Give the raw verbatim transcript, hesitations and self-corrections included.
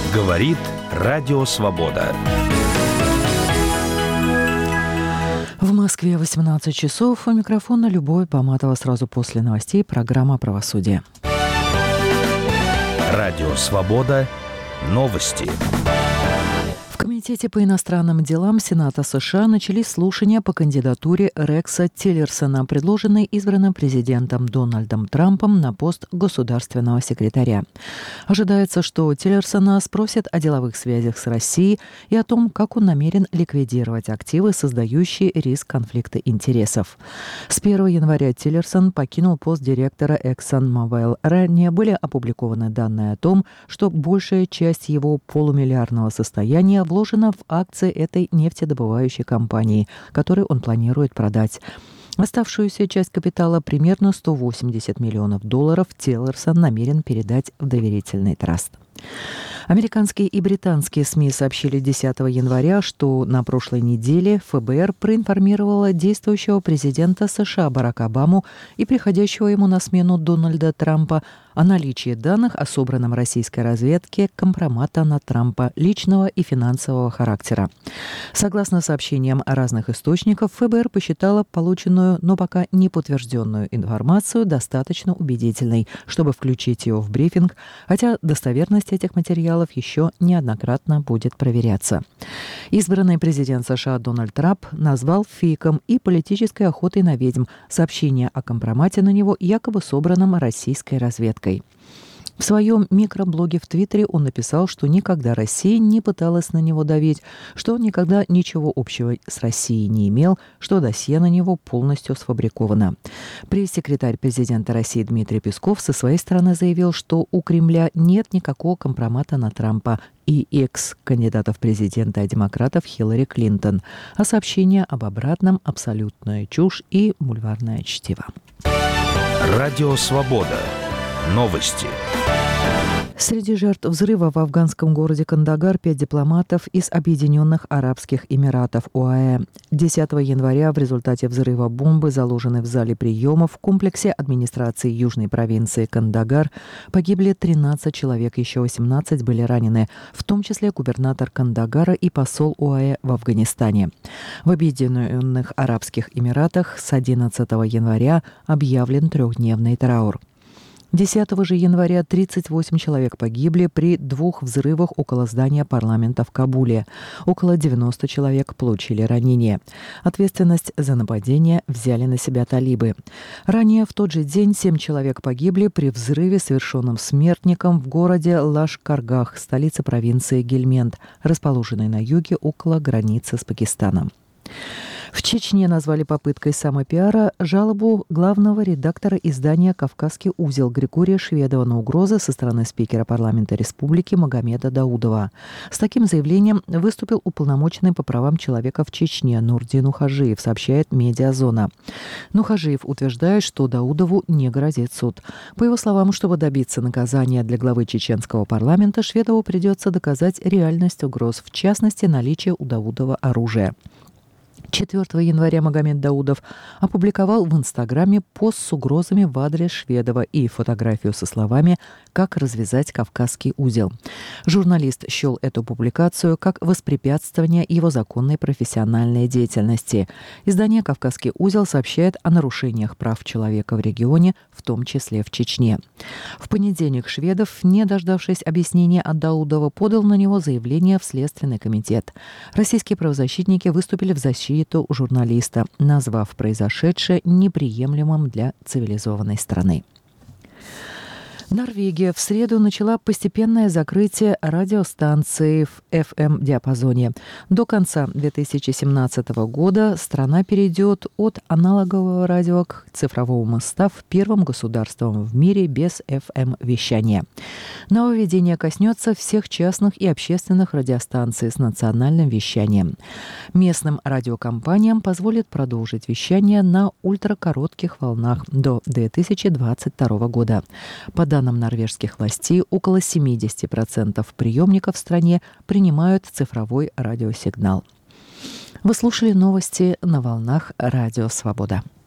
Говорит Радио Свобода. В Москве восемнадцать часов. У микрофона Любовь Баматова. Сразу после новостей программа «Правосудие». Радио Свобода. Новости. В Комитете по иностранным делам Сената США начались слушания по кандидатуре Рекса Тиллерсона, предложенной избранным президентом Дональдом Трампом на пост государственного секретаря. Ожидается, что Тиллерсона спросят о деловых связях с Россией и о том, как он намерен ликвидировать активы, создающие риск конфликта интересов. С первого января Тиллерсон покинул пост директора ExxonMobil. Ранее были опубликованы данные о том, что большая часть его полумиллиардного состояния вложена в акции этой нефтедобывающей компании, которую он планирует продать. Оставшуюся часть капитала, примерно сто восемьдесят миллионов долларов, Тиллерсон намерен передать в доверительный траст. Американские и британские СМИ сообщили десятого января, что на прошлой неделе ФБР проинформировало действующего президента США Барака Обаму и приходящего ему на смену Дональда Трампа о наличии данных о собранном российской разведке компромата на Трампа личного и финансового характера. Согласно сообщениям разных источников, ФБР посчитало полученную, но пока не подтвержденную информацию достаточно убедительной, чтобы включить ее в брифинг, хотя достоверность этих материалов еще неоднократно будет проверяться. Избранный президент США Дональд Трамп назвал фейком и политической охотой на ведьм сообщение о компромате на него, якобы собранном российской разведкой. В своем микроблоге в Твиттере он написал, что никогда Россия не пыталась на него давить, что он никогда ничего общего с Россией не имел, что досье на него полностью сфабриковано. Пресс-секретарь президента России Дмитрий Песков со своей стороны заявил, что у Кремля нет никакого компромата на Трампа и экс-кандидатов в президенты демократов Хиллари Клинтон, а сообщение об обратном – абсолютная чушь и бульварное чтиво. Радио Свобода. Новости. Среди жертв взрыва в афганском городе Кандагар пять дипломатов из Объединенных Арабских Эмиратов ОАЭ. десятого января в результате взрыва бомбы, заложенной в зале приемов в комплексе администрации южной провинции Кандагар, погибли тринадцать человек, еще восемнадцать были ранены, в том числе губернатор Кандагара и посол ОАЭ в Афганистане. В Объединенных Арабских Эмиратах с одиннадцатого января объявлен трехдневный траур. десятого же января тридцать восемь человек погибли при двух взрывах около здания парламента в Кабуле. Около девяноста человек получили ранения. Ответственность за нападение взяли на себя талибы. Ранее в тот же день семь человек погибли при взрыве, совершенном смертником в городе Лашкаргах, столице провинции Гельмент, расположенной на юге около границы с Пакистаном. В Чечне назвали попыткой самопиара жалобу главного редактора издания «Кавказский узел» Григория Шведова на угрозы со стороны спикера парламента республики Магомеда Даудова. С таким заявлением выступил уполномоченный по правам человека в Чечне Нурдин Ухажиев, сообщает «Медиазона». Нухажиев утверждает, что Даудову не грозит суд. По его словам, чтобы добиться наказания для главы чеченского парламента, Шведову придется доказать реальность угроз, в частности, наличие у Даудова оружия. четвёртого января Магомед Даудов опубликовал в Инстаграме пост с угрозами в адрес Шведова и фотографию со словами «Как развязать кавказский узел». Журналист счел эту публикацию как воспрепятствование его законной профессиональной деятельности. Издание «Кавказский узел» сообщает о нарушениях прав человека в регионе, в том числе в Чечне. В понедельник Шведов, не дождавшись объяснения от Даудова, подал на него заявление в Следственный комитет. Российские правозащитники выступили в защиту журналиста, назвав произошедшее неприемлемым для цивилизованной страны. Норвегия в среду начала постепенное закрытие радиостанций в эф эм-диапазоне. До конца две тысячи семнадцатого года страна перейдет от аналогового радио к цифровому, став первым государством в мире без эф эм-вещания. Нововведение коснется всех частных и общественных радиостанций с национальным вещанием. Местным радиокомпаниям позволит продолжить вещание на ультракоротких волнах до две тысячи двадцать второго года. По данным норвежских властей, около семьдесят процентов приемников в стране принимают цифровой радиосигнал. Вы слушали новости на волнах Радио Свобода.